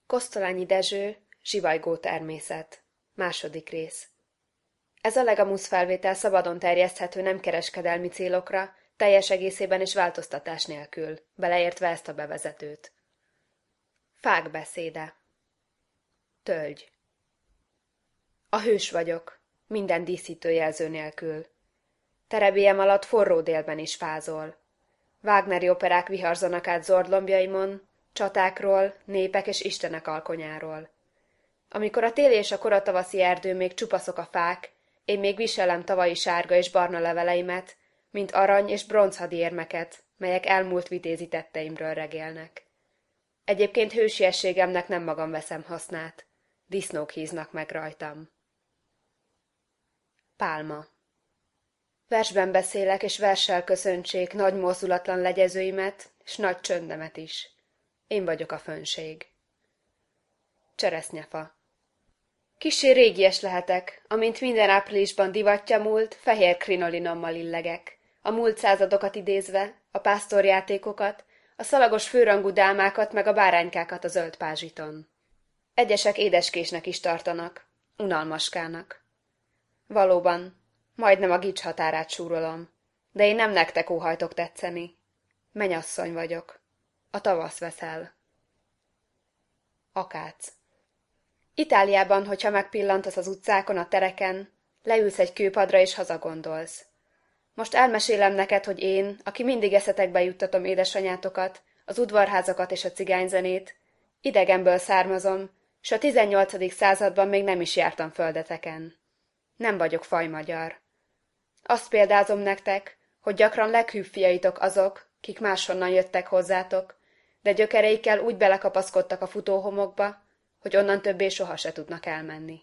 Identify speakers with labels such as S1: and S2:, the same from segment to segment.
S1: Kosztolányi Dezső, Zsivajgó természet. Második rész. Ez a Legamusz felvétel szabadon terjeszthető nem kereskedelmi célokra, teljes egészében és változtatás nélkül, beleértve ezt a bevezetőt. Fák beszéde. Tölgy. A hős vagyok, minden díszítőjelző nélkül. Terebélyem alatt forró délben is fázol. Wagneri operák viharzanak át zordlombjaimon, csatákról, népek és istenek alkonyáról. Amikor a téli és a koratavaszi erdő még csupaszok a fák, én még viselem tavalyi sárga és barna leveleimet, mint arany és bronzhadi érmeket, melyek elmúlt vitézi tetteimről regélnek. Egyébként hősiességemnek nem magam veszem hasznát, disznók híznak meg rajtam. Pálma. Versben beszélek, és verssel köszöntsék nagy mozdulatlan legyezőimet, s nagy csöndemet is. Én vagyok a fönnség. Cseresznyefa. Kissé régies lehetek, amint minden áprilisban divatja múlt, fehér krinolinommal illegek, a múlt századokat idézve, a pásztorjátékokat, a szalagos főrangú dámákat meg a báránykákat a zöld pázsiton. Egyesek édeskésnek is tartanak, unalmaskának. Valóban, majdnem a gics határát súrolom, de én nem nektek óhajtok tetszeni. Mennyasszony vagyok. A tavasz veszel. Akác. Itáliában, hogyha megpillantasz az utcákon, a tereken, leülsz egy kőpadra és hazagondolsz. Most elmesélem neked, hogy én, aki mindig eszetekbe juttatom édesanyátokat, az udvarházakat és a cigányzenét, idegenből származom, s a 18. században még nem is jártam földeteken. Nem vagyok fajmagyar. Azt példázom nektek, hogy gyakran leghűbb fiaitok azok, kik máshonnan jöttek hozzátok, de gyökereikkel úgy belekapaszkodtak a futóhomokba, hogy onnan többé soha se tudnak elmenni.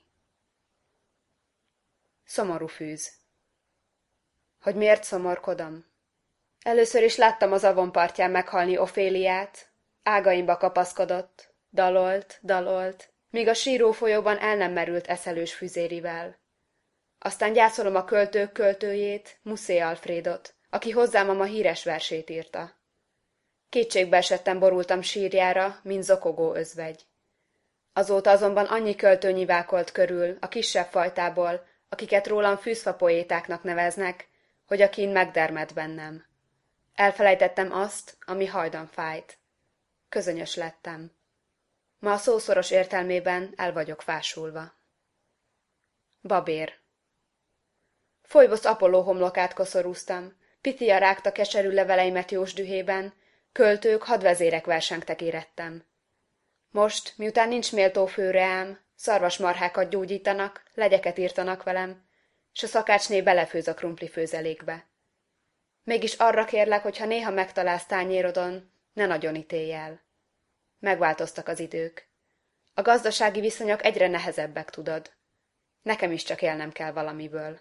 S1: Szomorú fűz. Hogy miért szomorkodom? Először is láttam az Avon partján meghalni Oféliát, ágaimba kapaszkodott, dalolt, míg a síró folyóban el nem merült eszelős füzérivel. Aztán gyászolom a költők költőjét, Mussé Alfrédot, aki hozzám a híres versét írta. Kétségbe esetten borultam sírjára, mint zokogó özvegy. Azóta azonban annyi költő nyivákolt körül, a kisebb fajtából, akiket rólam fűzfa poétáknak neveznek, hogy a kín megdermed bennem. Elfelejtettem azt, ami hajdan fájt. Közönyös lettem. Ma a szószoros értelmében el vagyok fásulva. Babér. Folyvosz Apolló homlokát koszorúztam, Pitia rágta keserű leveleimet jós dühében, költők, hadvezérek versengtek érettem. Most, miután nincs méltó főreám, szarvasmarhákat gyógyítanak, legyeket írtanak velem, s a szakácsné belefőz a krumpli főzelékbe. Mégis arra kérlek, hogy ha néha megtalálsz tányérodon, ne nagyon ítélj el. Megváltoztak az idők. A gazdasági viszonyok egyre nehezebbek, tudod. Nekem is csak élnem kell valamiből.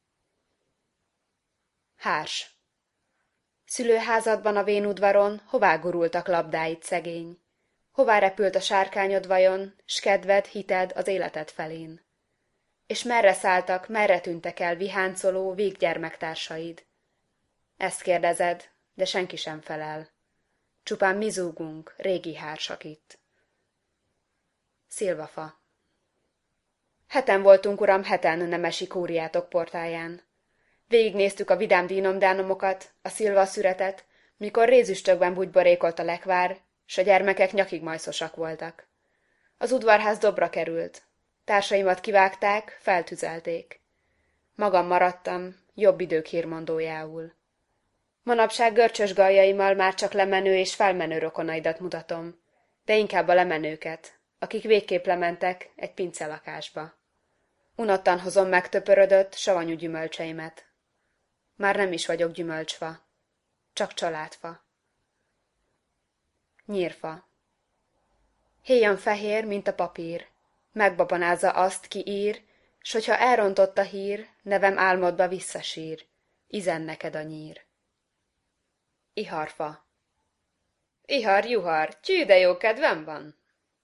S1: Hárs. Szülőházadban a vénudvaron hová gurultak labdáid, szegény? Hová repült a sárkányod vajon, s kedved, hited az életed felén? És merre szálltak, merre tűntek el viháncoló, vég gyermektársaid? Ezt kérdezed, de senki sem felel. Csupán mi zúgunk, régi hársak itt. Szilvafa. Heten voltunk, uram, heten nemesi kúriátok portáján. Végignéztük a vidám dínomdánomokat, a szilvaszüretet, mikor rézüstökben bugyborékolt a lekvár, s a gyermekek nyakig majszosak voltak. Az udvarház dobra került. Társaimat kivágták, feltüzelték. Magam maradtam, jobb idők hírmondójául. Manapság görcsös galjaimmal már csak lemenő és felmenő rokonaidat mutatom, de inkább a lemenőket, akik végképp lementek egy pincelakásba. Unottan hozom meg töpörödött, savanyú gyümölcseimet. Már nem is vagyok gyümölcsfa, csak családfa. Nyírfa. Héjan fehér, mint a papír, megbabanázza azt, ki ír, s hogyha elrontott a hír, nevem álmodba visszasír, izen neked a nyír. Iharfa. Ihar, juhar, tyű, de jó kedvem van!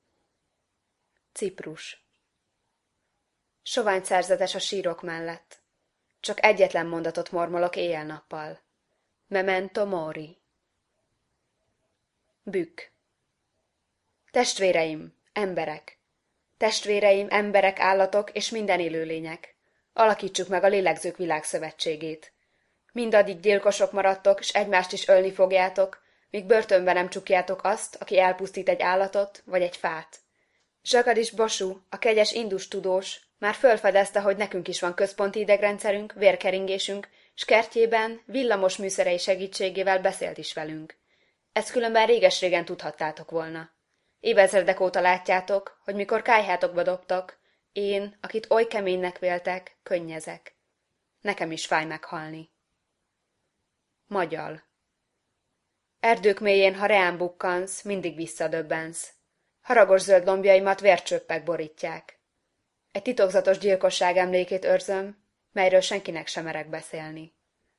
S1: Ciprus. Sovány szerzetes a sírok mellett. Csak egyetlen mondatot mormolok éjjel-nappal. Memento mori. Bükk. Testvéreim, Emberek. Testvéreim, emberek, állatok és minden élőlények. Alakítsuk meg a Lélegzők Világszövetségét. Mindaddig gyilkosok maradtok, s egymást is ölni fogjátok, míg börtönbe nem csukjátok azt, aki elpusztít egy állatot vagy egy fát. Zsagadis Bosú, a kegyes indus tudós, már fölfedezte, hogy nekünk is van központi idegrendszerünk, vérkeringésünk, s kertjében villamos műszerei segítségével beszélt is velünk. Ezt különben réges-régen tudhattátok volna. Évezredek óta látjátok, hogy mikor kályhátokba dobtak, én, akit oly keménynek véltek, könnyezek. Nekem is fáj meghalni. Magyal. Erdők mélyén, ha reám bukkansz, mindig visszadöbbensz. Haragos zöld lombjaimat vércsöppek borítják. Egy titokzatos gyilkosság emlékét őrzöm, melyről senkinek sem merek beszélni.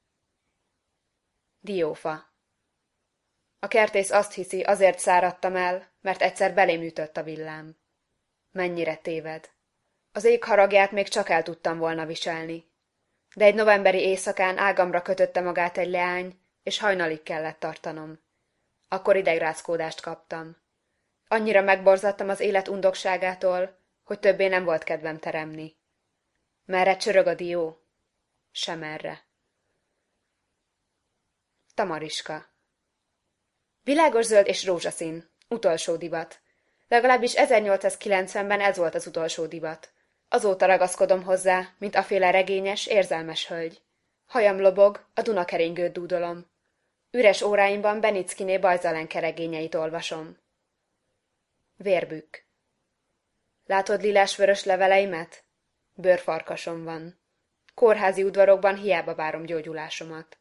S1: Diófa. A kertész azt hiszi, azért száradtam el, mert egyszer belém ütött a villám. Mennyire téved. Az ég haragját még csak el tudtam volna viselni. De egy novemberi éjszakán ágamra kötötte magát egy leány, és hajnalig kellett tartanom. Akkor idegrázkódást kaptam. Annyira megborzadtam az élet undokságától, hogy többé nem volt kedvem teremni. Merre csörög a dió? Semerre. Tamariska. Világos zöld és rózsaszín. Utolsó divat. Legalábbis 1890-ben ez volt az utolsó divat. Azóta ragaszkodom hozzá, mint aféle regényes, érzelmes hölgy. Hajam lobog, a Dunakeringőt dúdolom. Üres óráimban Benickiné Bajzalen regényeit olvasom. Vérbükk. Látod lilás-vörös leveleimet? Bőrfarkasom van. Kórházi udvarokban hiába várom gyógyulásomat.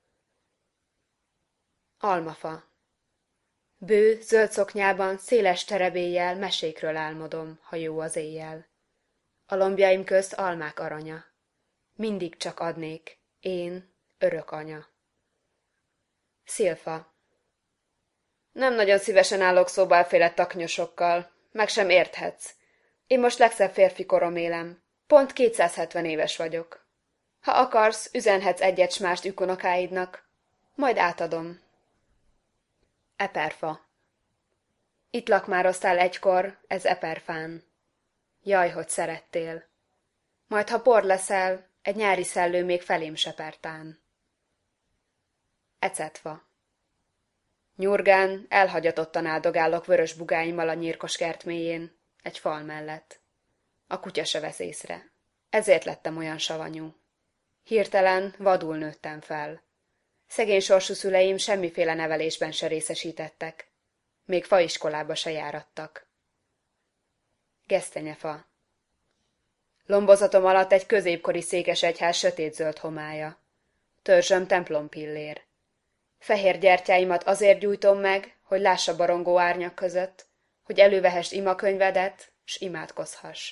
S1: Almafa. Bő, zöld szoknyában, széles terebéllyel mesékről álmodom, ha jó az éjjel. A lombjaim közt almák aranya. Mindig csak adnék, én, örök anya. Szilfa. Nem nagyon szívesen állok szóba elféle taknyosokkal, meg sem érthetsz. Én most legszebb férfi korom élem. Pont 270 éves vagyok. Ha akarsz, üzenhetsz egyet s mást ükunokáidnak. Majd átadom. Eperfa. Itt lakmároztál egykor, ez eperfán. Jaj, hogy szerettél. Majd, ha por leszel, egy nyári szellő még felém sepertán. Ecetfa. Nyurgán, elhagyatottan áldogálok vörös bugáimmal a nyírkos kert mélyén, egy fal mellett. A kutya se vesz észre. Ezért lettem olyan savanyú. Hirtelen vadul nőttem fel. Szegény sorsú szüleim semmiféle nevelésben se részesítettek. Még faiskolába se járattak. Gesztenyefa. Lombozatom alatt egy középkori székesegyház sötétzöld homálya. Törzsöm templompillér. Fehér gyertyáimat azért gyújtom meg, hogy lássa barongó árnyak között, hogy elővehest imakönyvedet, s imádkozhass.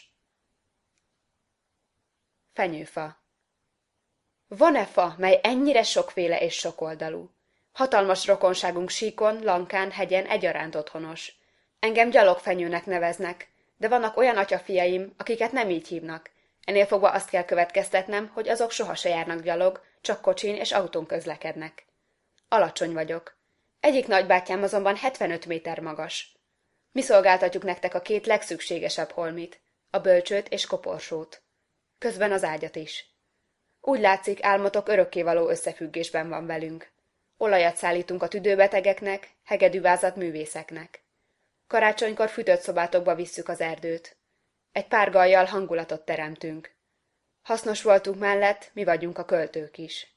S1: Fenyőfa. Van-e fa, mely ennyire sokféle és sokoldalú? Hatalmas rokonságunk síkon, lankán, hegyen egyaránt otthonos. Engem gyalogfenyőnek neveznek, de vannak olyan atyafiaim, akiket nem így hívnak. Ennél fogva azt kell következtetnem, hogy azok soha se járnak gyalog, csak kocsin és autón közlekednek. Alacsony vagyok. Egyik nagybátyám azonban 75 méter magas. Mi szolgáltatjuk nektek a két legszükségesebb holmit, a bölcsőt és koporsót. Közben az ágyat is. Úgy látszik, álmotok örökkévaló összefüggésben van velünk. Olajat szállítunk a tüdőbetegeknek, hegedűvázat művészeknek. Karácsonykor fűtött szobátokba visszük az erdőt. Egy pár gajjal hangulatot teremtünk. Hasznos voltunk mellett, mi vagyunk a költők is.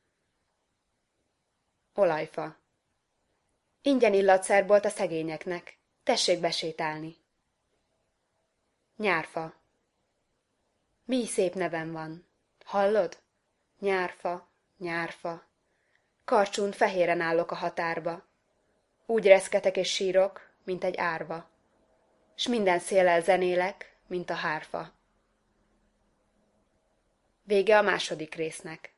S1: Olajfa. Ingyen illatszerbolt a szegényeknek. Tessék besétálni. Nyárfa. Mi szép nevem van. Hallod? Nyárfa, nyárfa. Karcsún fehéren állok a határba. Úgy reszketek és sírok, mint egy árva. S minden széllel zenélek, mint a hárfa. Vége a második résznek.